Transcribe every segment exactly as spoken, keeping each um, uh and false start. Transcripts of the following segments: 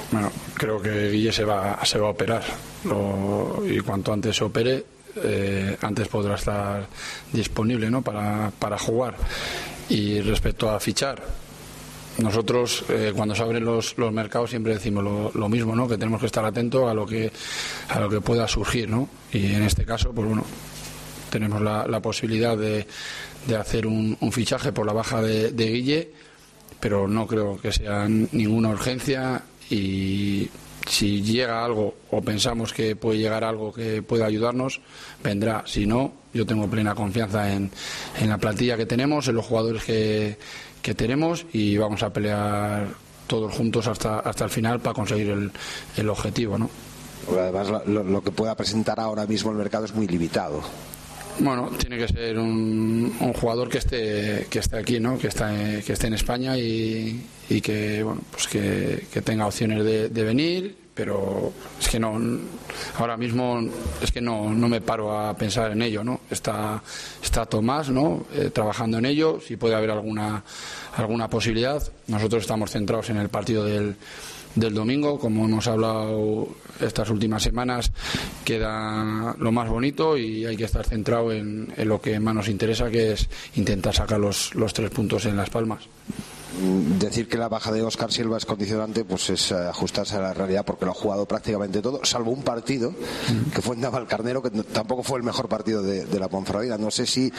Bueno, creo que Guille se va, se va a operar. Lo, y cuanto antes se opere, eh, antes podrá estar disponible, ¿no? para, para jugar. Y respecto a fichar, nosotros eh, cuando se abren los, los mercados siempre decimos lo, lo mismo, ¿no? Que tenemos que estar atentos a lo que a lo que pueda surgir, ¿no? Y en este caso, pues bueno, tenemos la, la posibilidad de, de hacer un, un fichaje por la baja de, de Guille, pero no creo que sea ninguna urgencia, y si llega algo o pensamos que puede llegar algo que pueda ayudarnos, vendrá. Si no, yo tengo plena confianza en, en la plantilla que tenemos, en los jugadores que, que tenemos, y vamos a pelear todos juntos hasta, hasta el final para conseguir el, el objetivo, ¿no? Porque además lo, lo que pueda presentar ahora mismo el mercado es muy limitado. Bueno, tiene que ser un, un jugador que esté que esté aquí, ¿no? Que está que esté en España y, y que bueno, pues que, que tenga opciones de, de venir, pero es que no, ahora mismo es que no, no me paro a pensar en ello, ¿no? Está está Tomás, ¿no? Eh, trabajando en ello, si puede haber alguna alguna posibilidad. Nosotros estamos centrados en el partido del del domingo, como hemos hablado estas últimas semanas, queda lo más bonito y hay que estar centrado en, en lo que más nos interesa, que es intentar sacar los, los tres puntos en Las Palmas. Decir que la baja de Óscar Silva es condicionante, pues es ajustarse a la realidad, porque lo ha jugado prácticamente todo, salvo un partido mm. que fue en Navalcarnero, que tampoco fue el mejor partido de, de la Ponferradina. No sé si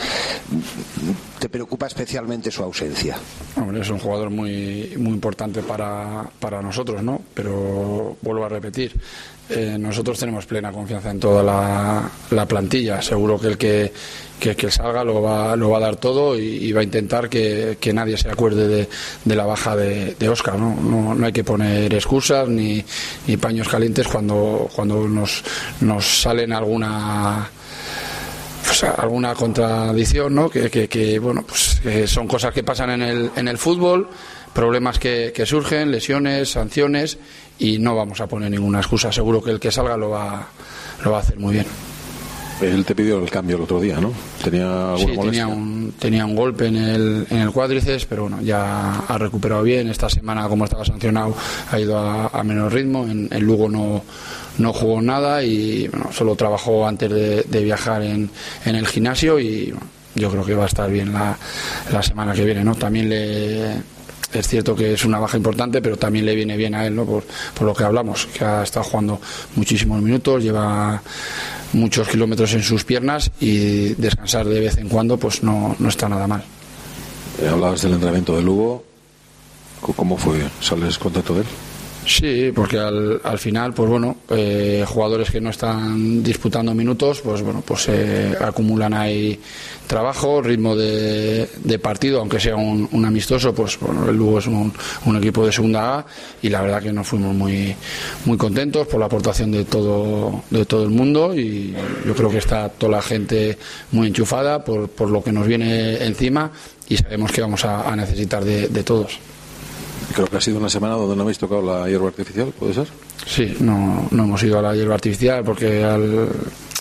te preocupa especialmente su ausencia. Hombre, es un jugador muy muy importante para, para nosotros, ¿no? Pero vuelvo a repetir, eh, nosotros tenemos plena confianza en toda la, la plantilla. Seguro que el que que, que salga lo va, lo va a dar todo y, y va a intentar que, que nadie se acuerde de, de la baja de, de Óscar, ¿no? No, no hay que poner excusas ni, ni paños calientes cuando, cuando nos, nos salen alguna pues, alguna contradicción, ¿no? Que, que, que bueno, pues que son cosas que pasan en el, en el fútbol, problemas que, que surgen, lesiones, sanciones, y no vamos a poner ninguna excusa. Seguro que el que salga lo va, lo va a hacer muy bien. Él te pidió el cambio el otro día, ¿no? ¿Tenía alguna sí, molestia? tenía un, tenía un golpe en el, en el cuádriceps, pero bueno, ya ha recuperado bien. Esta semana, como estaba sancionado, ha ido a, a menos ritmo. En, en Lugo no, no jugó nada y bueno, solo trabajó antes de, de viajar en, en el gimnasio, y bueno, yo creo que va a estar bien la, la semana que viene, ¿no? También le... Es cierto que es una baja importante, pero también le viene bien a él, ¿no? Por, por lo que hablamos, que ha estado jugando muchísimos minutos, lleva muchos kilómetros en sus piernas, y descansar de vez en cuando pues no, no está nada mal. Eh, hablabas del entrenamiento de Lugo. ¿Cómo fue? ¿Sales contento de él? Sí, porque al, al final, pues bueno, eh, jugadores que no están disputando minutos, pues bueno, pues eh, acumulan ahí trabajo, ritmo de, de partido, aunque sea un, un amistoso, pues bueno, el Lugo es un, un equipo de segunda A, y la verdad que nos fuimos muy muy contentos por la aportación de todo de todo el mundo, y yo creo que está toda la gente muy enchufada por, por lo que nos viene encima, y sabemos que vamos a, a necesitar de, de todos. Creo que ha sido una semana donde no habéis tocado la hierba artificial, ¿puede ser? Sí, no, no hemos ido a la hierba artificial porque al,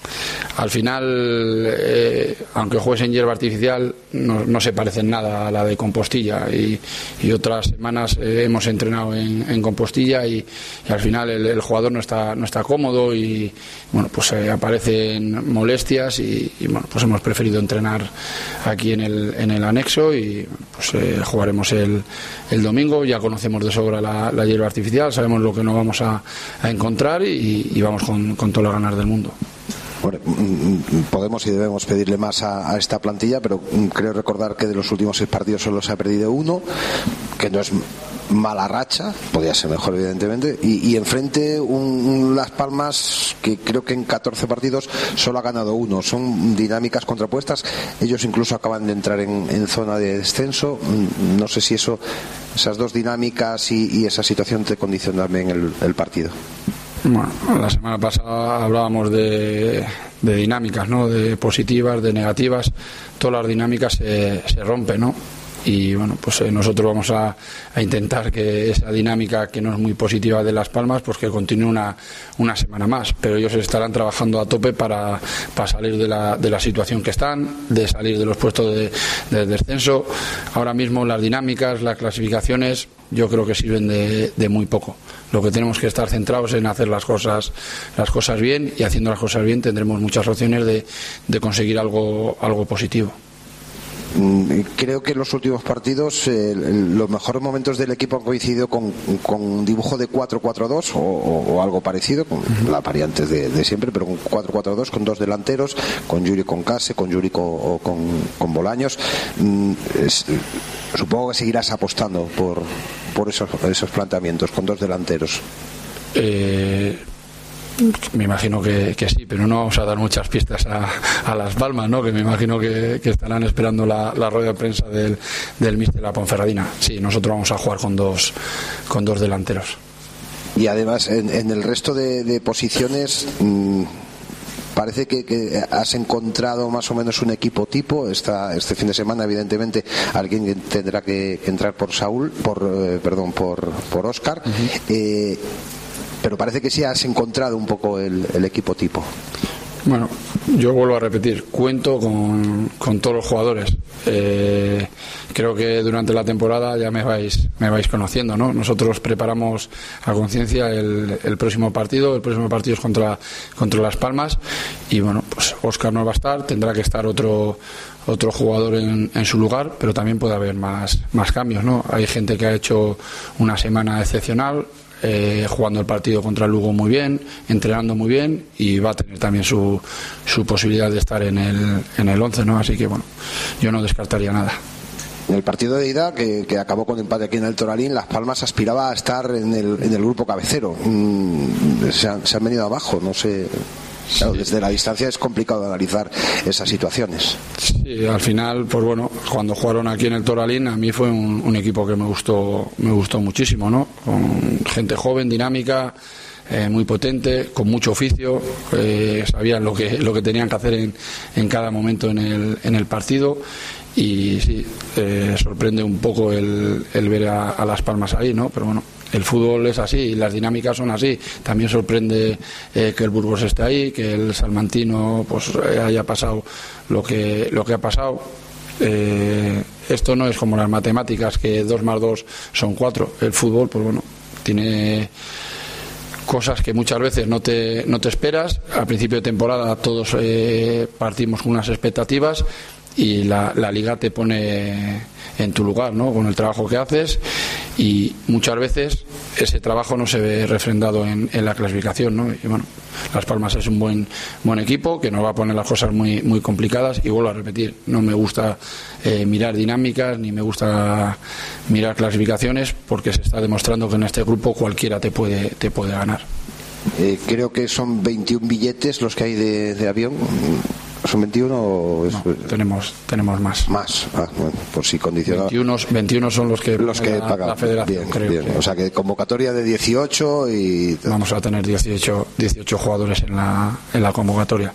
al final, eh, aunque juegues en hierba artificial, no, no se parece en nada a la de Compostilla, y, y otras semanas eh, hemos entrenado en, en Compostilla, y, y al final el, el jugador no está no está cómodo, y bueno, pues eh, aparecen molestias, y, y bueno, pues hemos preferido entrenar aquí en el en el anexo, y pues eh, jugaremos el, el domingo. Ya conocemos de sobra la, la hierba artificial, sabemos lo que nos vamos a, a encontrar, y, y vamos con, con todas las ganas del mundo. Bueno, podemos y debemos pedirle más a, a esta plantilla, pero creo recordar que de los últimos seis partidos solo se ha perdido uno, que no es mala racha, podría ser mejor evidentemente, y, y enfrente un, un Las Palmas que creo que en catorce partidos solo ha ganado uno. Son dinámicas contrapuestas, ellos incluso acaban de entrar en, en zona de descenso. No sé si eso, esas dos dinámicas y, y esa situación te condicionan también el, el partido. Bueno, la semana pasada hablábamos de, de dinámicas, ¿no? De positivas, de negativas. Todas las dinámicas se, se rompen, ¿no? y bueno, pues eh, nosotros vamos a, a intentar que esa dinámica que no es muy positiva de Las Palmas, pues que continúe una, una semana más, pero ellos estarán trabajando a tope para, para salir de la, de la situación que están, de salir de los puestos de, de descenso. Ahora mismo las dinámicas, las clasificaciones, yo creo que sirven de, de muy poco. Lo que tenemos que estar centrados en hacer las cosas las cosas bien, y haciendo las cosas bien tendremos muchas opciones de, de conseguir algo, algo positivo. Creo que en los últimos partidos eh, los mejores momentos del equipo han coincidido con, con un dibujo de cuatro cuatro dos o, o, o algo parecido, con uh-huh. la variante de, de siempre, pero con cuatro cuatro dos, con dos delanteros, con Yuri con Case, con Yuri con, o con, con Bolaños. Mm, es, supongo que seguirás apostando por, por esos, esos planteamientos, con dos delanteros. Eh... Me imagino que, que sí, pero no vamos a dar muchas pistas a, a Las Palmas, ¿no? Que me imagino que, que estarán esperando la, la rueda de prensa del, del míster de la Ponferradina. Sí, nosotros vamos a jugar con dos, con dos delanteros. Y además, en, en el resto de, de posiciones, mmm, parece que, que has encontrado más o menos un equipo tipo. Esta, este fin de semana, evidentemente, alguien tendrá que, que entrar por Saúl, por eh, perdón, por, por Óscar. Uh-huh. Eh, pero parece que sí has encontrado un poco el, el equipo tipo. Bueno, yo vuelvo a repetir, cuento con, con todos los jugadores. Eh, creo que durante la temporada ya me vais me vais conociendo, ¿no? Nosotros preparamos a conciencia el, el próximo partido. El próximo partido es contra, contra Las Palmas, y bueno, pues Óscar no va a estar, tendrá que estar otro otro jugador en, en su lugar, pero también puede haber más, más cambios, ¿no? Hay gente que ha hecho una semana excepcional, Eh, jugando el partido contra el Lugo muy bien, entrenando muy bien, y va a tener también su, su posibilidad de estar en el en el once, ¿no? Así que bueno, yo no descartaría nada. En el partido de ida, que, que acabó con empate aquí en el Toralín, Las Palmas aspiraba a estar en el, en el grupo cabecero. Mm, se, han, se han venido abajo, no sé. Claro, desde la distancia es complicado analizar esas situaciones. Sí, al final, pues bueno, cuando jugaron aquí en el Toralín, a mí fue un, un equipo que me gustó, me gustó muchísimo, ¿no? Con gente joven, dinámica, eh, muy potente, con mucho oficio, eh, sabían lo que lo que tenían que hacer en, en cada momento en el, en el partido. Y sí, eh, sorprende un poco el, el ver a, a Las Palmas ahí, ¿no? Pero bueno, el fútbol es así y las dinámicas son así. También sorprende eh, que el Burgos esté ahí, que el salmantino pues haya pasado lo que lo que ha pasado. Eh, esto no es como las matemáticas, que dos más dos son cuatro. El fútbol, pues bueno, tiene cosas que muchas veces no te no te esperas. Al principio de temporada todos eh, partimos con unas expectativas, y la, la liga te pone en tu lugar, ¿no? Con el trabajo que haces, y muchas veces ese trabajo no se ve refrendado en, en la clasificación, ¿no? Y bueno, Las Palmas es un buen buen equipo que nos va a poner las cosas muy muy complicadas, y vuelvo a repetir, no me gusta eh, mirar dinámicas ni me gusta mirar clasificaciones, porque se está demostrando que en este grupo cualquiera te puede te puede ganar. Eh, creo que son veintiún billetes los que hay de, de avión. ¿Son veintiuno o es... no, tenemos tenemos más? Más, ah, bueno, por si condicionado. veintiuno, veintiuno son los que, los que la, paga la federación, bien, creo. Bien. Que... O sea que convocatoria de dieciocho y... Vamos a tener dieciocho, dieciocho jugadores en la, en la convocatoria.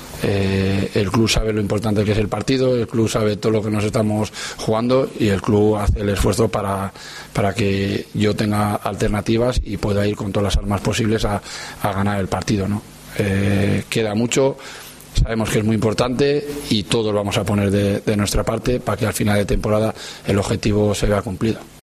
Eh, el club sabe lo importante que es el partido, el club sabe todo lo que nos estamos jugando, y el club hace el esfuerzo para, para que yo tenga alternativas y pueda ir con todas las armas posibles a, a ganar el partido, ¿no? Eh, queda mucho. Sabemos que es muy importante y todos vamos a poner de, de nuestra parte para que al final de temporada el objetivo se vea cumplido.